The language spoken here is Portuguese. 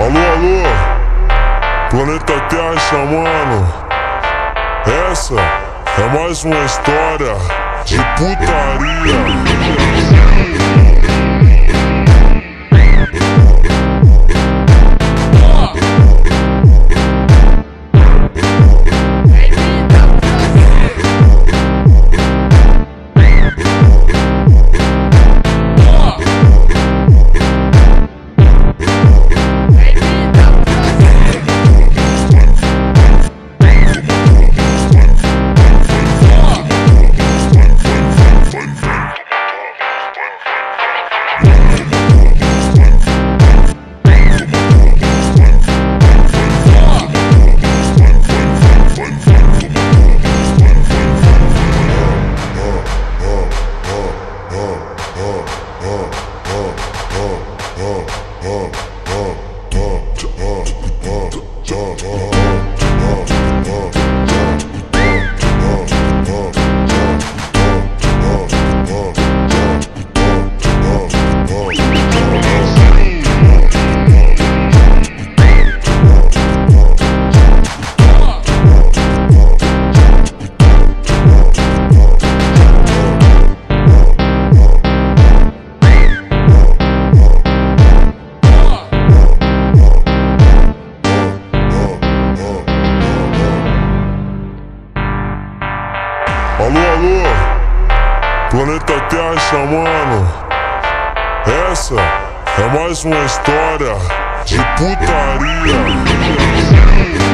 Alô, alô, Planeta Terra chamando. Essa é mais uma história de putaria. Alô, alô, Planeta Terra chamando. Essa é mais uma história de putaria.